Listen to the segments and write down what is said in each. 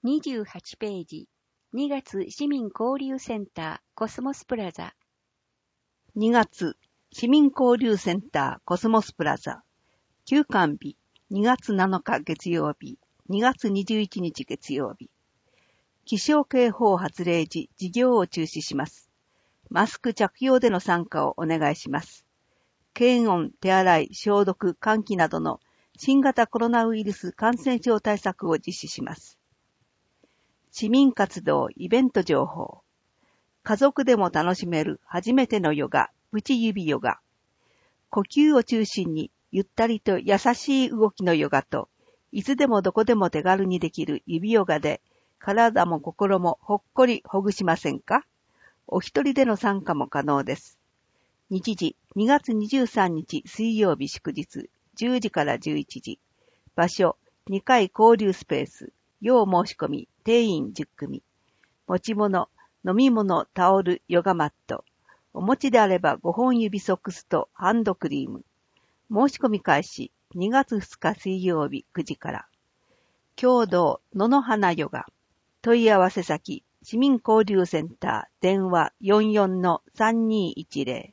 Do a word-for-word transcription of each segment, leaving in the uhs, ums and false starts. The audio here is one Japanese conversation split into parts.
にじゅうはちページ、にがつ市民交流センターコスモスプラザ。 にがつ市民交流センターコスモスプラザ。休館日、にがつなのか月曜日、にがつにじゅういちにち月曜日。気象警報発令時、事業を中止します。マスク着用での参加をお願いします。検温、手洗い、消毒、換気などの新型コロナウイルス感染症対策を実施します。市民活動、イベント情報。家族でも楽しめる初めてのヨガ、プチ指ヨガ。呼吸を中心にゆったりと優しい動きのヨガと、いつでもどこでも手軽にできる指ヨガで、体も心もほっこりほぐしませんか？お一人での参加も可能です。日時、にがつにじゅうさんにち水曜日祝日、じゅうじからじゅういちじ。場所、にかい交流スペース。要申し込み、定員じゅっくみ。持ち物、飲み物、タオル、ヨガマット。お持ちであればごほん指ソックスとハンドクリーム。申し込み開始、にがつふつか水曜日くじから。共同、野の花ヨガ。問い合わせ先、市民交流センター、電話 よんよんのさんにいちゼ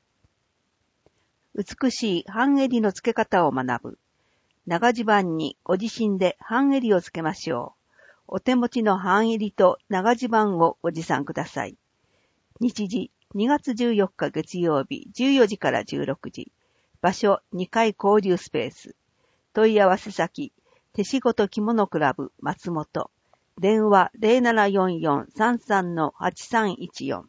ロ。美しい半襟の付け方を学ぶ。長襦袢にご自身で半襟をつけましょう。お手持ちの半襟と長襦袢をご持参ください。日時、にがつじゅうよっか月曜日じゅうよじからじゅうろくじ。場所、にかい交流スペース。問い合わせ先、手仕事着物クラブ松本。電話 ゼロななよんよんさんさんのはちさんいちよん。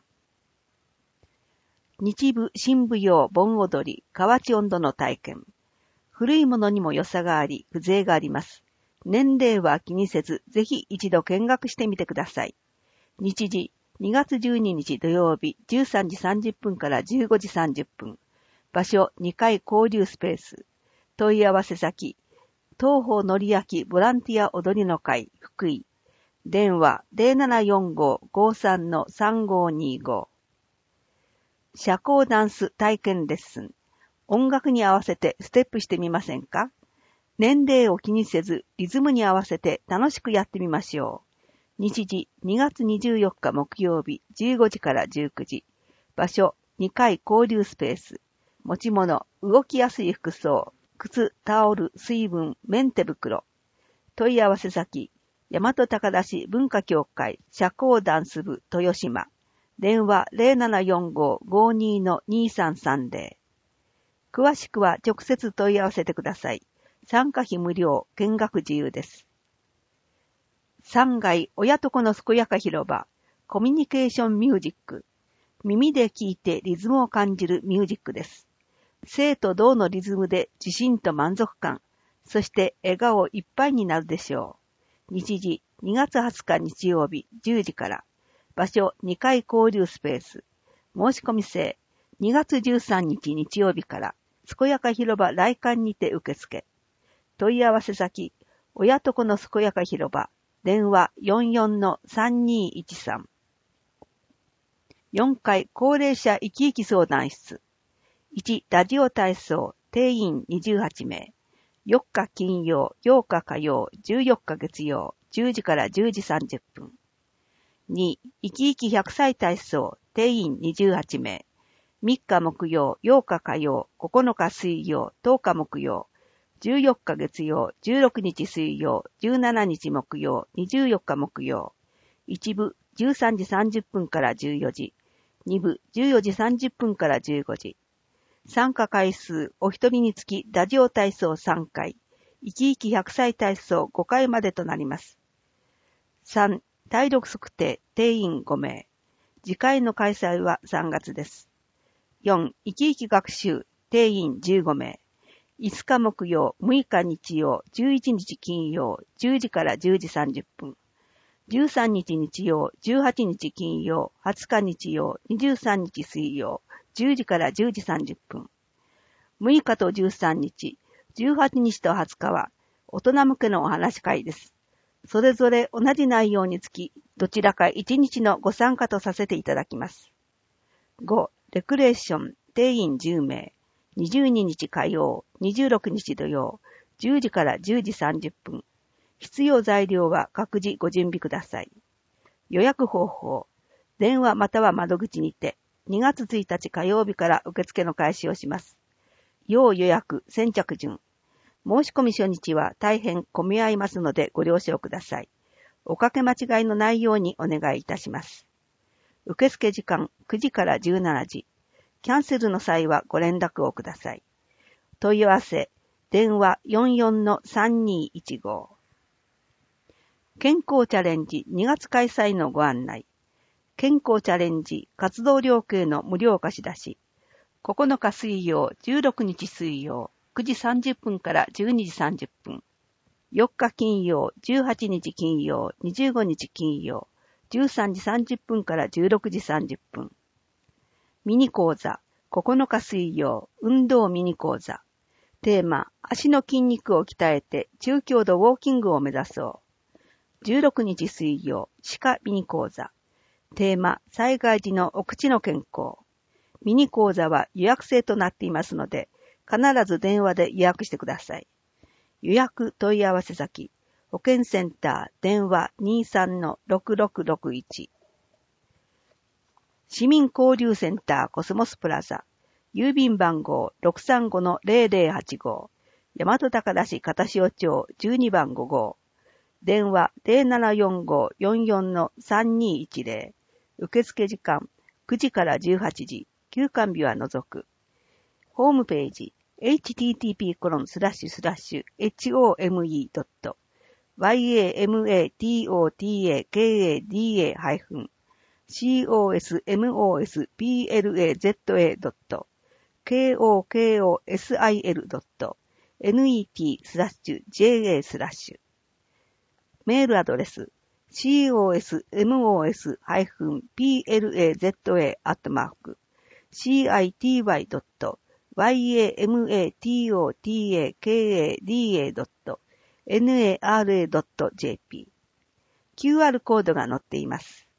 日舞新舞踊盆踊り河内音頭の体験。古いものにも良さがあり、風情があります。年齢は気にせず、ぜひ一度見学してみてください。日時、にがつじゅうににち土曜日、じゅうさんじさんじゅっぷんからじゅうごじさんじゅっぷん。場所、にかい交流スペース。問い合わせ先、東方のりやきボランティア踊りの会、福井。電話、ゼロななよんご ごさんのさんごにご。社交ダンス体験レッスン。音楽に合わせてステップしてみませんか？年齢を気にせずリズムに合わせて楽しくやってみましょう。日時にがつにじゅうよっか木曜日じゅうごじからじゅうくじ。場所にかい交流スペース。持ち物、動きやすい服装、靴、タオル、水分、メンテ袋。問い合わせ先、大和高田市文化協会社交ダンス部豊島。電話 ゼロななよんご ごにのにさんさんゼロ。詳しくは直接問い合わせてください。参加費無料、見学自由です。さんがい親と子の健やか広場、コミュニケーションミュージック。耳で聞いてリズムを感じるミュージックです。静と動のリズムで自信と満足感、そして笑顔いっぱいになるでしょう。日時にがつはつか日曜日じゅうじから。場所にかい交流スペース。申し込み制。にがつじゅうさんにち日曜日から。健やか広場来館にて受付。問い合わせ先、親と子の健やか広場、電話 よんよんのさんにいちさん。よんかい高齢者生き生き相談室。いちラジオ体操、定員にじゅうはちめい。よっか金曜、ようか火曜、じゅうよっか月曜、じゅうじからじゅうじさんじゅっぷん。に生き生きひゃくさい体操、定員にじゅうはちめい。みっか木曜、ようか火曜、ここのか水曜、とおか木曜、じゅうよっか月曜、じゅうろくにち水曜、じゅうしちにち木曜、にじゅうよっか木曜。いち部じゅうさんじさんじゅっぷんからじゅうよじ、に部じゅうよじさんじゅっぷんからじゅうごじ。参加回数お一人につきラジオ体操さんかい、生き生きひゃくさい体操ごかいまでとなります。さん体力測定、定員ごめい。次回の開催はさんがつです。よん生き生き学習、定員じゅうごめい。いつか木曜、むいか日曜、じゅういちにち金曜、じゅうじからじゅうじさんじゅっぷん。じゅうさんにち日曜、じゅうはちにち金曜、はつか日曜、にじゅうさんにち水曜、じゅうじからじゅうじさんじゅっぷん。むいかとじゅうさんにち、じゅうはちにちとはつかは、大人向けのお話会です。それぞれ同じ内容につき、どちらかいちにちのご参加とさせていただきます。ごレクレーション、定員じゅうめい。にじゅうににち火曜、にじゅうろくにち土曜、じゅうじからじゅうじさんじゅっぷん。 必要材料は各自ご準備ください。予約方法。電話または窓口にて、にがつついたち火曜日から受付の開始をします。要予約、先着順。申し込み初日は大変混み合いますのでご了承ください。おかけ間違いのないようにお願いいたします。受付時間くじからじゅうしちじ。キャンセルの際はご連絡をください。問い合わせ、電話 よんよんのさんにいちご。健康チャレンジにがつ開催のご案内。健康チャレンジ活動料金の無料貸し出し。ここのか水曜、じゅうろくにち水曜、くじさんじゅっぷんからじゅうにじさんじゅっぷん。よっか金曜、じゅうはちにち金曜、にじゅうごにち金曜、じゅうさんじさんじゅっぷんからじゅうろくじさんじゅっぷん。ミニ講座、ここのか水曜、運動ミニ講座。テーマ、足の筋肉を鍛えて中強度ウォーキングを目指そう。じゅうろくにち水曜、歯科ミニ講座。テーマ、災害時のお口の健康。ミニ講座は予約制となっていますので、必ず電話で予約してください。予約問い合わせ先、保健センター電話 にじゅうさんのろくろくろくいち。市民交流センターコスモスプラザ、郵便番号 ろくさんごのぜろぜろはちご、大和高田市片塩町じゅうにばんご号、電話 ゼロななよんごよんよんのさんにいちぜろ、受付時間くじからじゅうはちじ、休館日は除く。ホームページ エイチティーティーピーコロンスラッシュスラッシュエイチオーエムイードットワイエーエムエーティーオーティーエーケーエーディーエーハイフンシーオーエスエムオーエスピーエルエーゼットエードットケーオーケーオーエスアイエルドットネットスラッシュジェーエースラッシュ。メールアドレス シーオーエスエムオーエスピーエルエーゼットエー アットマーク シーアイティーワイドットワイエーエムエーティーオーティーエーケーエーディーエードットナーエードットジェーピー。キューアール コードが載っています。